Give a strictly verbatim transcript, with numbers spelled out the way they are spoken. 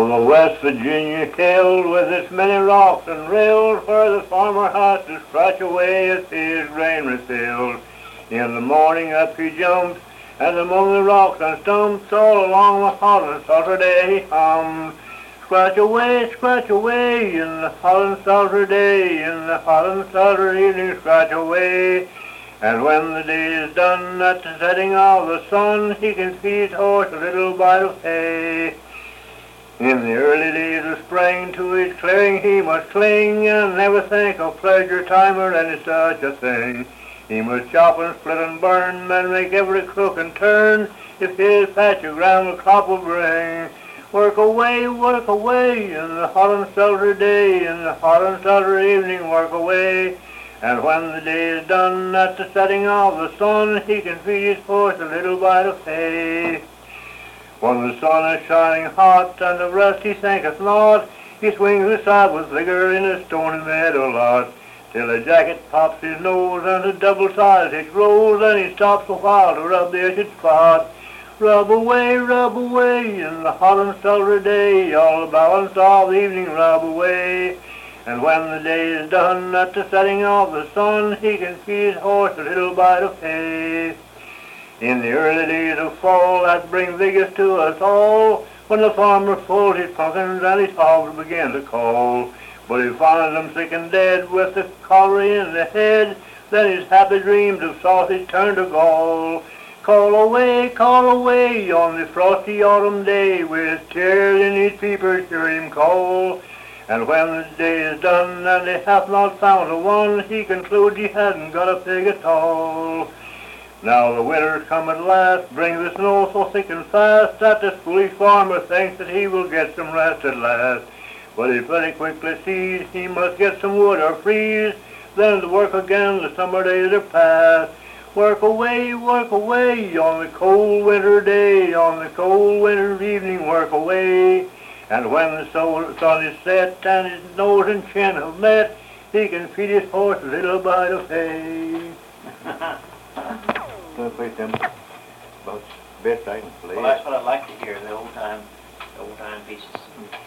From a West Virginia hill with its many rocks and rills, where the farmer has to scratch away as his grain refilled. In the morning up he jumps, and among the rocks and stumps all along the hot and sultry day he hums. Scratch away, scratch away in the hot and sultry day, in the hot and sultry evening scratch away. And when the day is done, at the setting of the sun, he can feed his horse a little bite of hay. In the early days of spring to his clearing he must cling, and never think of pleasure time or any such a thing. He must chop and split and burn, and make every crook and turn, if his patch of ground the crop will bring. Work away, work away, in the hot and sultry day, in the hot and sultry evening work away. And when the day is done, at the setting of the sun, he can feed his horse a little bite of hay. When the sun is shining hot, and the rest he thinketh not, he swings aside with vigor in a stony meadow lot, till a jacket pops his nose, and a double-sized hitch grows, and he stops a while to rub the itched spot. Rub away, rub away, in the hot and sultry day, all the balance of the evening rub away. And when the day is done, at the setting of the sun, he can feed his horse a little bite of hay. In the early days of fall, that brings vigor to us all, when the farmer pulls his pumpkins and his hogs begin to call. But he finds them sick and dead with the cholera in the head, then his happy dreams of sausage turn to gall. Call away, call away on the frosty autumn day, with tears in his peepers hear him call. And when the day is done and he hath not found a one, he concludes he hasn't got a pig at all. Now the winter's come at last, brings the snow so thick and fast, that the foolish farmer thinks that he will get some rest at last. But he pretty quickly sees he must get some wood or freeze, then to work again the summer days are past. Work away, work away, on the cold winter day, on the cold winter evening work away. And when the sun is set and his nose and chin have met, he can feed his horse a little bite of hay. Gonna play them about best I can play. Well, that's what I'd like to hear, the old time, the old time pieces.